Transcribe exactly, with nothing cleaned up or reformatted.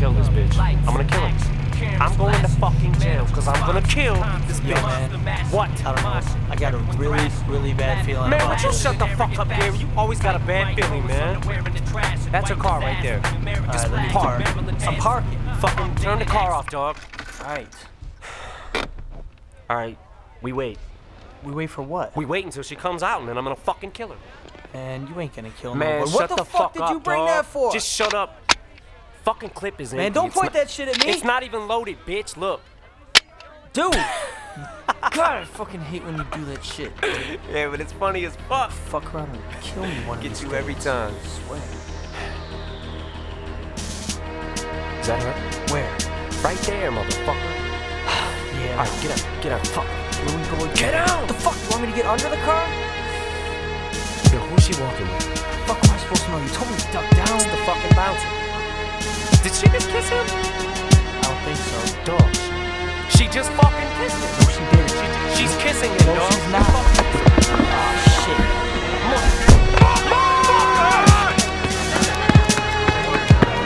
kill this bitch. I'm gonna kill him. I'm going to fucking jail because I'm gonna kill this bitch. Yo, man. What? I don't know. I got a really, really bad feeling Man, about would you this. shut the fuck up, Gary? You always got a bad feeling, man. That's your car right there. Just Alright, let me park. I'm parking. Fucking turn the car off, dog. Alright. Alright, we wait. We wait for what? We wait until she comes out and then I'm gonna fucking kill her. Man, you ain't gonna kill Man, nobody. shut What the, the fuck, fuck did up, you bring dog. that for? Just shut up. Fucking clip is in. Man, don't It's point not- that shit at me. It's not even loaded, bitch. Look. Dude! God, I fucking hate when you do that shit. Yeah, but it's funny as fuck. Fuck around and kill me one of Get these you days. every time. I swear. Is that her? Where? Right there, motherfucker. Yeah. Alright, get up, get up. Fuck. Where we go again? Get out! What the fuck? You want me to get under the car? Yo, who's she walking with? Fuck am I supposed to know? You told me to duck down. It's the fucking bouncer. Did she just kiss him? I don't think so. Dog. She just fucked